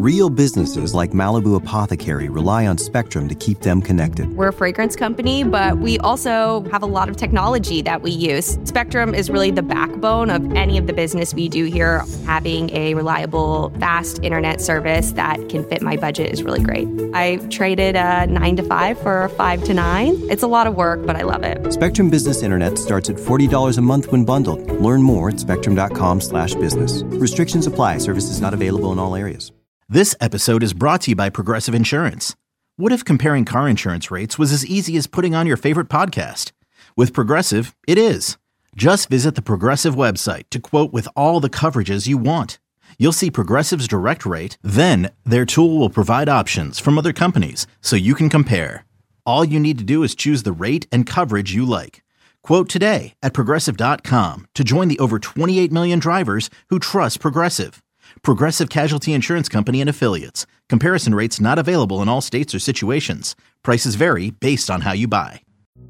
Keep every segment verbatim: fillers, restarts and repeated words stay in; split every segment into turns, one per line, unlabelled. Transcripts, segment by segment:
Real businesses like Malibu Apothecary rely on Spectrum to keep them connected.
We're a fragrance company, but we also have a lot of technology that we use. Spectrum is really the backbone of any of the business we do here. Having a reliable, fast internet service that can fit my budget is really great. I traded a nine to five for a five to nine. It's a lot of work, but I love it.
Spectrum Business Internet starts at forty dollars a month when bundled. Learn more at spectrum.com slash business. Restrictions apply. Services not available in all areas.
This episode is brought to you by Progressive Insurance. What if comparing car insurance rates was as easy as putting on your favorite podcast? With Progressive, it is. Just visit the Progressive website to quote with all the coverages you want. You'll see Progressive's direct rate, then their tool will provide options from other companies so you can compare. All you need to do is choose the rate and coverage you like. Quote today at progressive dot com to join the over twenty-eight million drivers who trust Progressive. Progressive Casualty Insurance Company and Affiliates. Comparison rates not available in all states or situations. Prices vary based on how you buy.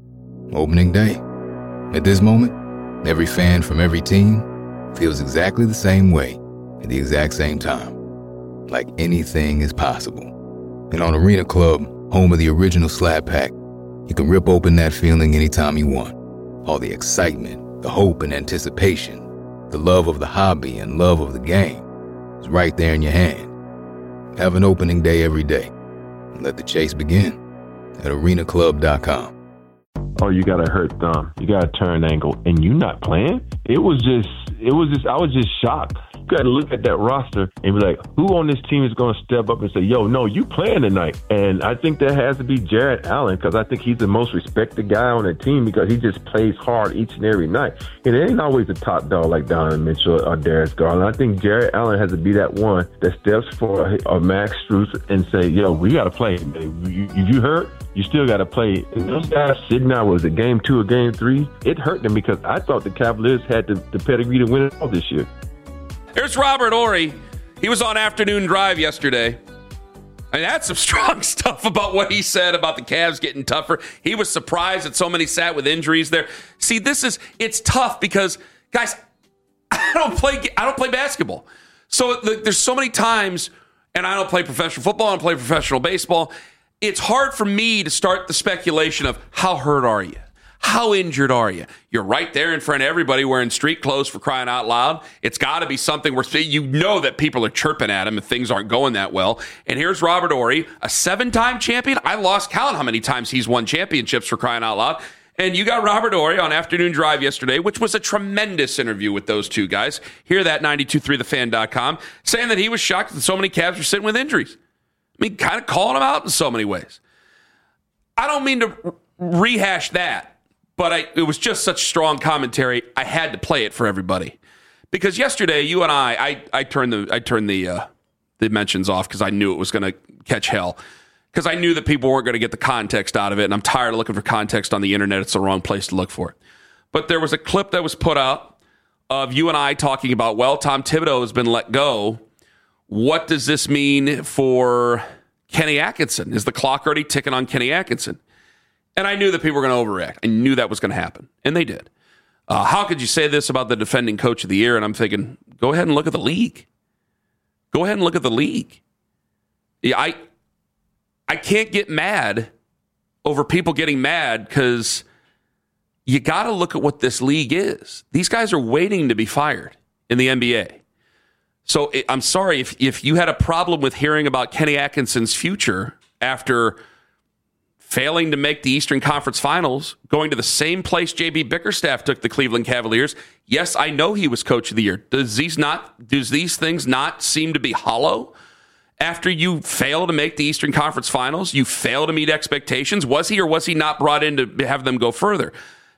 Opening day. At this moment, every fan from every team feels exactly the same way at the exact same time. Like anything is possible. And on Arena Club, home of the original Slap Pack, you can rip open that feeling anytime you want. All the excitement, the hope and anticipation, the love of the hobby and love of the game. It's right there in your hand. Have an opening day every day. And let the chase begin at arena club dot com.
Oh, you got a hurt thumb. You got a turn ankle. And you not playing? It was just, it was just, I was just shocked. You got to look at that roster and be like, who on this team is going to step up and say, yo, no, you playing tonight? And I think that has to be Jarrett Allen, because I think he's the most respected guy on the team because he just plays hard each and every night. And it ain't always a top dog like Donovan Mitchell or Darius Garland. I think Jarrett Allen has to be that one that steps for a Max Strus and say, yo, we got to play. If you hurt, you still got to play. And those guys sitting out, was it game two or game three? It hurt them because I thought the Cavaliers had the, the pedigree to win it all this year.
Here's Robert Horry. He was on Afternoon Drive yesterday. I mean, that's some strong stuff about what he said about the Cavs getting tougher. He was surprised that so many sat with injuries there. See, this is, it's tough because, guys, I don't play, I don't play basketball. So the, there's so many times, and I don't play professional football, I don't play professional baseball. It's hard for me to start the speculation of how hurt are you? How injured are you? You're right there in front of everybody wearing street clothes, for crying out loud. It's got to be something where you know that people are chirping at him if things aren't going that well. And here's Robert Horry, a seven-time champion. I lost count how many times he's won championships, for crying out loud. And you got Robert Horry on Afternoon Drive yesterday, which was a tremendous interview with those two guys. Hear that, ninety-two point three the fan dot com, saying that he was shocked that so many Cavs were sitting with injuries. I mean, kind of calling them out in so many ways. I don't mean to rehash that. But I, it was just such strong commentary, I had to play it for everybody. Because yesterday, you and I, I, I turned the I turned the uh, the mentions off because I knew it was going to catch hell. Because I knew that people weren't going to get the context out of it, and I'm tired of looking for context on the internet. It's the wrong place to look for it. But there was a clip that was put out of you and I talking about, well, Tom Thibodeau has been let go. What does this mean for Kenny Atkinson? Is the clock already ticking on Kenny Atkinson? And I knew that people were going to overreact. I knew that was going to happen. And they did. Uh, how could you say this about the defending coach of the year? And I'm thinking, go ahead and look at the league. Go ahead and look at the league. Yeah, I, I can't get mad over people getting mad because you got to look at what this league is. These guys are waiting to be fired in the N B A. So I'm sorry if, if you had a problem with hearing about Kenny Atkinson's future after failing to make the Eastern Conference Finals, going to the same place J B Bickerstaff took the Cleveland Cavaliers. Yes, I know he was coach of the year. Does these not? Does these things not seem to be hollow? After you fail to make the Eastern Conference Finals, you fail to meet expectations. Was he or was he not brought in to have them go further?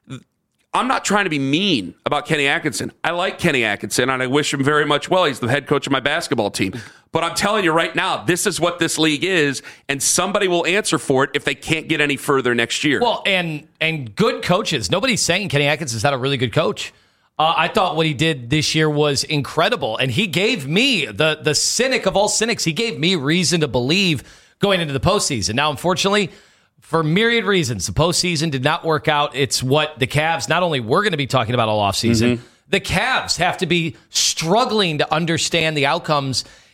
I'm not trying to be mean about Kenny Atkinson. I like Kenny Atkinson, and I wish him very much well. He's the head coach of my basketball team. But I'm telling you right now, this is what this league is, and somebody will answer for it if they can't get any further next year.
Well, and and good coaches. Nobody's saying Kenny Atkinson's not a really good coach. Uh, I thought what he did this year was incredible, and he gave me, the, the cynic of all cynics, he gave me reason to believe going into the postseason. Now, unfortunately, for myriad reasons, the postseason did not work out. It's what the Cavs, not only we're going to be talking about all offseason, mm-hmm. the Cavs have to be struggling to understand the outcomes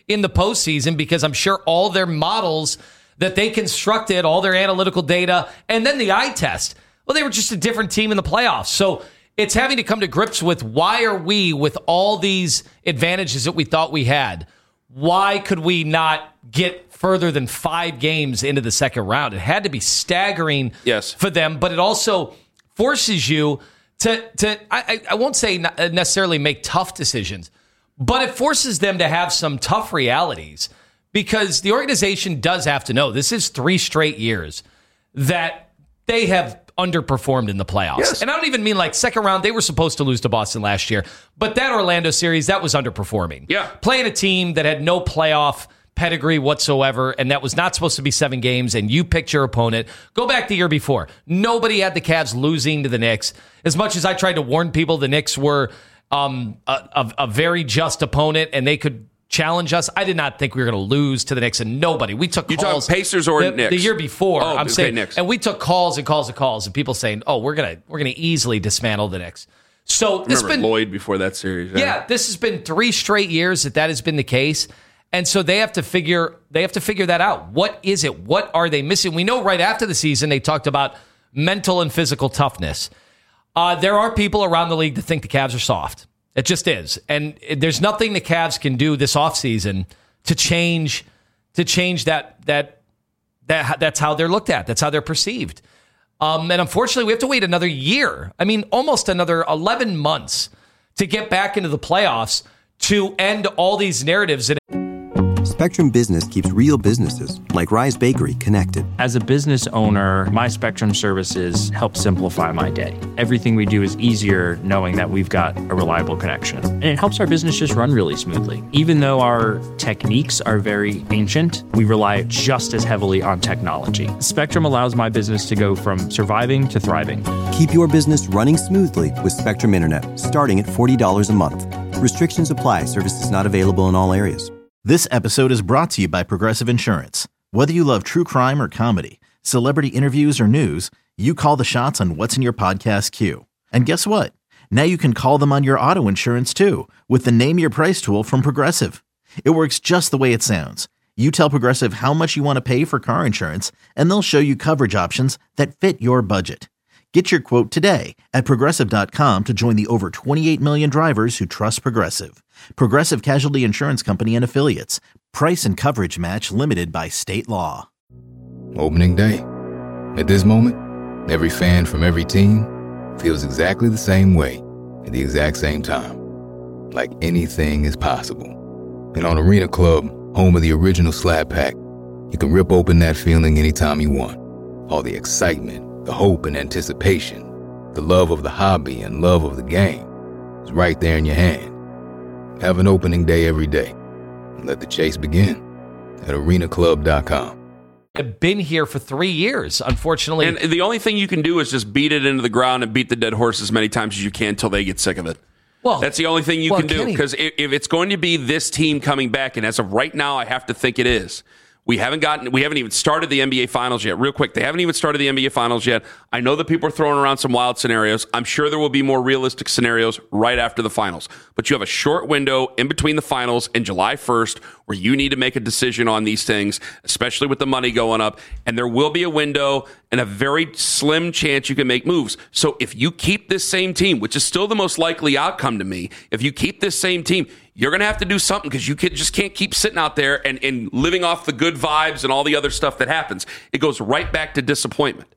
in the postseason because I'm sure all their models that they constructed, all their analytical data, and then the eye test, well, they were just a different team in the playoffs. So it's having to come to grips with why are we, with all these advantages that we thought we had, why could we not get further than five games into the second round? It had to be staggering
yes.
for them, but it also forces you to, to I, I won't say necessarily make tough decisions, but it forces them to have some tough realities because the organization does have to know this is three straight years that they have underperformed in the playoffs.
Yes.
And I don't even mean like second round. They were supposed to lose to Boston last year, but that Orlando series, that was underperforming.
Yeah.
Playing a team that had no playoff pedigree whatsoever, and that was not supposed to be seven games, and you picked your opponent. Go back the year before. Nobody had the Cavs losing to the Knicks. As much as I tried to warn people the Knicks were um, a, a, a very just opponent, and they could challenge us, I did not think we were going to lose to the Knicks, and nobody. We took
you
calls.
You talking Pacers or
the,
Knicks?
The year before.
Oh,
I'm
okay,
saying,
Knicks.
and we took calls and calls and calls, and people saying, "Oh, we're gonna we're gonna easily dismantle the Knicks." So this
Remember
been
Lloyd before that series. Right?
Yeah, this has been three straight years that that has been the case. And so they have to figure they have to figure that out. What is it? What are they missing? We know right after the season they talked about mental and physical toughness. Uh, there are people around the league that think the Cavs are soft. It just is. And there's nothing the Cavs can do this offseason to change to change that that that that's how they're looked at. That's how they're perceived. Um, and unfortunately, we have to wait another year. I mean, almost another eleven months to get back into the playoffs to end all these narratives. That
Spectrum Business keeps real businesses, like Rise Bakery, connected.
As a business owner, my Spectrum services help simplify my day. Everything we do is easier knowing that we've got a reliable connection. And it helps our business just run really smoothly. Even though our techniques are very ancient, we rely just as heavily on technology. Spectrum allows my business to go from surviving to thriving.
Keep your business running smoothly with Spectrum Internet, starting at forty dollars a month. Restrictions apply. Services not available in all areas.
This episode is brought to you by Progressive Insurance. Whether you love true crime or comedy, celebrity interviews or news, you call the shots on what's in your podcast queue. And guess what? Now you can call them on your auto insurance too with the Name Your Price tool from Progressive. It works just the way it sounds. You tell Progressive how much you want to pay for car insurance, and they'll show you coverage options that fit your budget. Get your quote today at Progressive dot com to join the over twenty-eight million drivers who trust Progressive. Progressive Casualty Insurance Company and Affiliates. Price and coverage match limited by state law.
Opening day. At this moment, every fan from every team feels exactly the same way at the exact same time. Like anything is possible. And on Arena Club, home of the original Slab Pack, you can rip open that feeling anytime you want. All the excitement, the hope and anticipation, the love of the hobby and love of the game is right there in your hand. Have an opening day every day. And let the chase begin at arena club dot com.
I've been here for three years, unfortunately.
And the only thing you can do is just beat it into the ground and beat the dead horse as many times as you can until they get sick of it.
Well,
that's the only thing you
well,
can do.
Kenny,
Because if, if it's going to be this team coming back, and as of right now, I have to think it is. We haven't gotten, we haven't even started the N B A Finals yet. Real quick, they haven't even started the N B A Finals yet. I know that people are throwing around some wild scenarios. I'm sure there will be more realistic scenarios right after the finals. But you have a short window in between the finals and July first where you need to make a decision on these things, especially with the money going up. And there will be a window and a very slim chance you can make moves. So if you keep this same team, which is still the most likely outcome to me, if you keep this same team, you're going to have to do something because you can, just can't keep sitting out there and, and living off the good vibes and all the other stuff that happens. It goes right back to disappointment.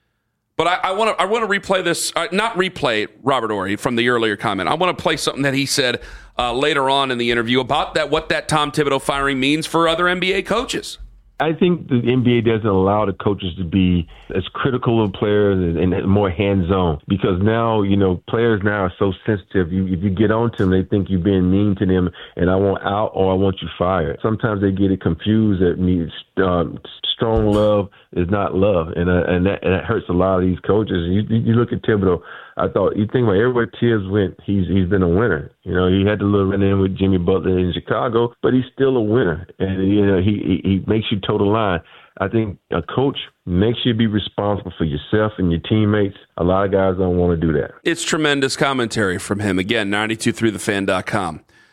But I want to I want to replay this, uh, not replay Robert Horry from the earlier comment. I want to play something that he said uh, later on in the interview about that, what that Tom Thibodeau firing means for other N B A coaches.
I think the N B A doesn't allow the coaches to be as critical of players and, and more hands-on because now, you know, players now are so sensitive. You, if you get on to them, they think you're being mean to them and I want out or I want you fired. Sometimes they get it confused that means uh, strong love is not love, and uh, and, that, and that hurts a lot of these coaches. You, you look at Thibodeau. I thought, you think about everywhere Tibbs went, he's he's been a winner. You know, he had to live in with Jimmy Butler in Chicago, but he's still a winner. And, you know, he, he, he makes you toe the line. I think a coach makes you be responsible for yourself and your teammates. A lot of guys don't want to do that.
It's tremendous commentary from him. Again, ninety-two point three the fan dot com.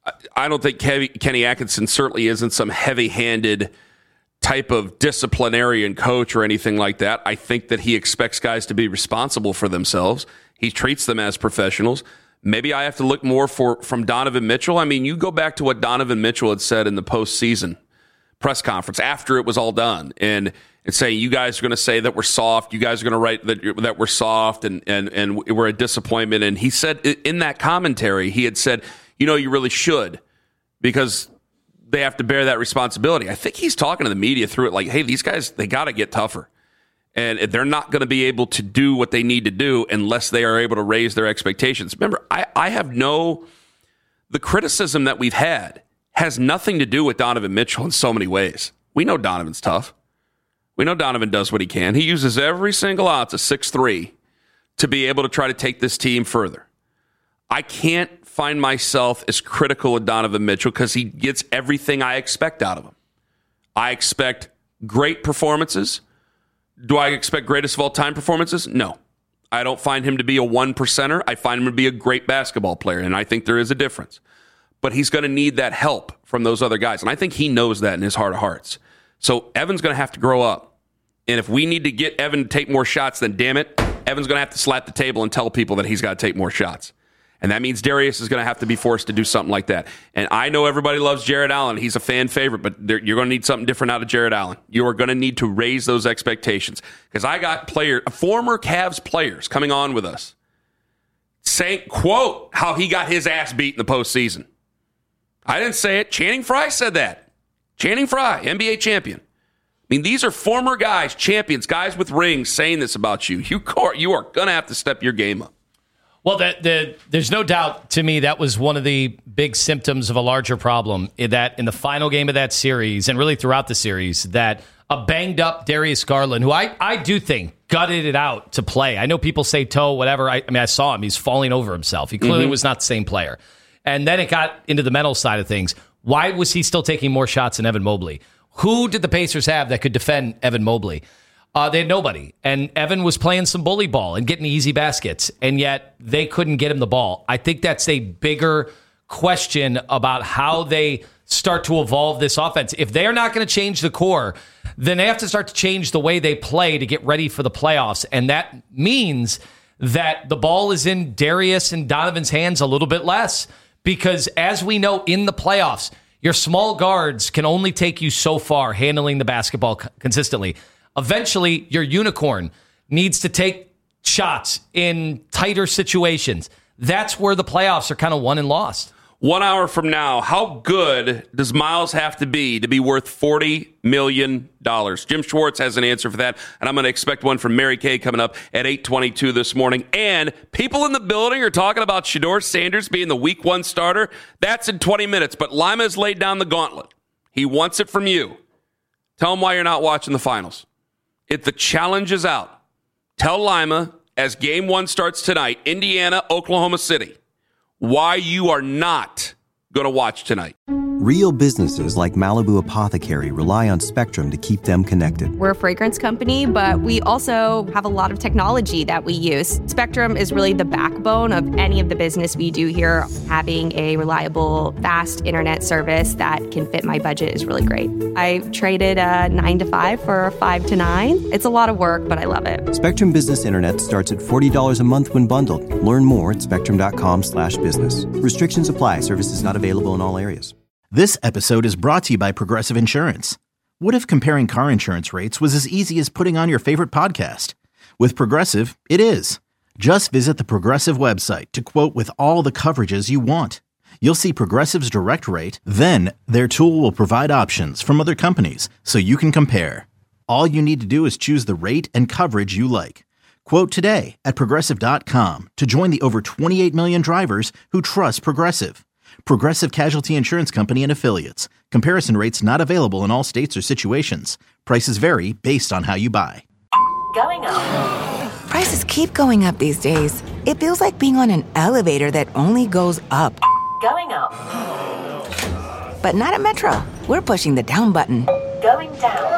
I don't think Kenny Atkinson certainly isn't some heavy-handed type of disciplinarian coach or anything like that. I think that he expects guys to be responsible for themselves. He treats them as professionals. Maybe I have to look more for from Donovan Mitchell. I mean, you go back to what Donovan Mitchell had said in the postseason press conference after it was all done, and and saying, you guys are going to say that we're soft. You guys are going to write that, that we're soft and, and, and we're a disappointment. And he said in that commentary, he had said, you know, you really should, because they have to bear that responsibility. I think he's talking to the media through it like, hey, these guys, they got to get tougher. And they're not going to be able to do what they need to do unless they are able to raise their expectations. Remember, I, I have no, the criticism that we've had has nothing to do with Donovan Mitchell in so many ways. We know Donovan's tough. We know Donovan does what he can. He uses every single ounce of six three to be able to try to take this team further. I can't find myself as critical of Donovan Mitchell because he gets everything I expect out of him. I expect great performances. Do I expect greatest of all time performances? No. I don't find him to be a one percenter. I find him to be a great basketball player, and I think there is a difference. But he's going to need that help from those other guys, and I think he knows that in his heart of hearts. So Evan's going to have to grow up. And if we need to get Evan to take more shots, then damn it, Evan's going to have to slap the table and tell people that he's got to take more shots. And that means Darius is going to have to be forced to do something like that. And I know everybody loves Jarrett Allen. He's a fan favorite, but you're going to need something different out of Jarrett Allen. You are going to need to raise those expectations. Because I got player, former Cavs players coming on with us saying, quote, how he got his ass beat in the postseason. I didn't say it. Channing Frye said that. Channing Frye, N B A champion. I mean, these are former guys, champions, guys with rings saying this about you. You, you are going to have to step your game up.
Well, the, the, there's no doubt to me that was one of the big symptoms of a larger problem, in that in the final game of that series, and really throughout the series, that a banged-up Darius Garland, who I, I do think gutted it out to play. I know people say toe, whatever. I, I mean, I saw him. He's falling over himself. He clearly mm-hmm. was not the same player. And then it got into the mental side of things. Why was he still taking more shots than Evan Mobley? Who did the Pacers have that could defend Evan Mobley? Uh, they had nobody. And Evan was playing some bully ball and getting easy baskets, and yet they couldn't get him the ball. I think that's a bigger question about how they start to evolve this offense. If they're not going to change the core, then they have to start to change the way they play to get ready for the playoffs. And that means that the ball is in Darius and Donovan's hands a little bit less, because as we know in the playoffs, your small guards can only take you so far handling the basketball consistently. Eventually, your unicorn needs to take shots in tighter situations. That's where the playoffs are kind of won and lost.
One hour from now, how good does Miles have to be to be worth forty million dollars? Jim Schwartz has an answer for that, and I'm going to expect one from Mary Kay coming up at eight twenty-two this morning. And people in the building are talking about Shedeur Sanders being the week one starter. That's in twenty minutes, but Lima has laid down the gauntlet. He wants it from you. Tell him why you're not watching the finals. If the challenge is out, tell Lima, as game one starts tonight, Indiana, Oklahoma City, why you are not going to watch tonight.
Real businesses like Malibu Apothecary rely on Spectrum to keep them connected.
We're a fragrance company, but we also have a lot of technology that we use. Spectrum is really the backbone of any of the business we do here. Having a reliable, fast internet service that can fit my budget is really great. I traded a nine to five for a five to nine. It's a lot of work, but I love it.
Spectrum Business Internet starts at forty dollars a month when bundled. Learn more at spectrum.com slash business. Restrictions apply. Services not available in all areas.
This episode is brought to you by Progressive Insurance. What if comparing car insurance rates was as easy as putting on your favorite podcast? With Progressive, it is. Just visit the Progressive website to quote with all the coverages you want. You'll see Progressive's direct rate, then their tool will provide options from other companies so you can compare. All you need to do is choose the rate and coverage you like. Quote today at Progressive dot com to join the over twenty-eight million drivers who trust Progressive. Progressive Casualty Insurance Company and Affiliates. Comparison rates not available in all states or situations. Prices vary based on how you buy.
Going up. Prices keep going up these days. It feels like being on an elevator that only goes up. Going up. But not at Metro. We're pushing the down button. Going down.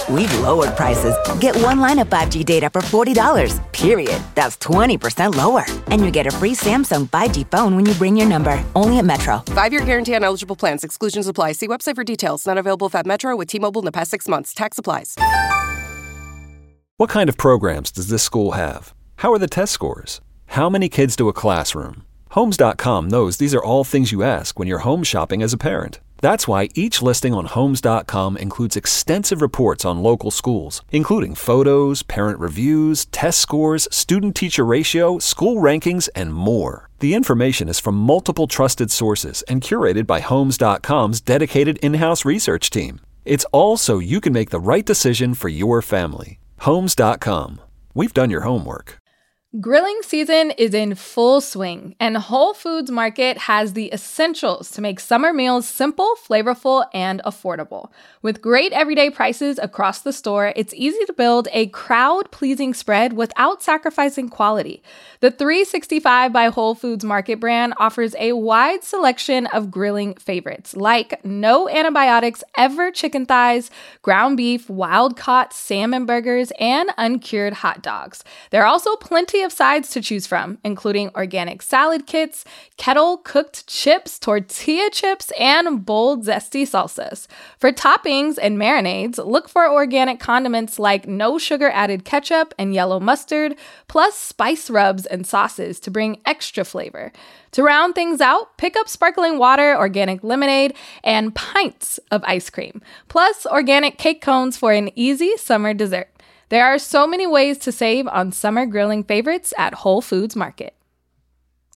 We've lowered prices. Get one line of five G data for forty dollars, period. That's twenty percent lower. And you get a free Samsung five G phone when you bring your number. Only at Metro.
Five-year guarantee on eligible plans. Exclusions apply. See website for details. Not available if at Metro with T-Mobile in the past six months. Tax applies.
What kind of programs does this school have? How are the test scores? How many kids do a classroom? Homes dot com knows these are all things you ask when you're home shopping as a parent. That's why each listing on Homes dot com includes extensive reports on local schools, including photos, parent reviews, test scores, student-teacher ratio, school rankings, and more. The information is from multiple trusted sources and curated by Homes dot com's dedicated in-house research team. It's all so you can make the right decision for your family. Homes dot com. We've done your homework.
Grilling season is in full swing, and Whole Foods Market has the essentials to make summer meals simple, flavorful, and affordable. With great everyday prices across the store, it's easy to build a crowd-pleasing spread without sacrificing quality. The three sixty-five by Whole Foods Market brand offers a wide selection of grilling favorites, like no antibiotics ever chicken thighs, ground beef, wild-caught salmon burgers, and uncured hot dogs. There are also plenty of sides to choose from, including organic salad kits, kettle cooked chips, tortilla chips, and bold zesty salsas. For toppings and marinades, look for organic condiments like no sugar added ketchup and yellow mustard, plus spice rubs and sauces to bring extra flavor. To round things out, pick up sparkling water, organic lemonade, and pints of ice cream, plus organic cake cones for an easy summer dessert. There are so many ways to save on summer grilling favorites at Whole Foods Market.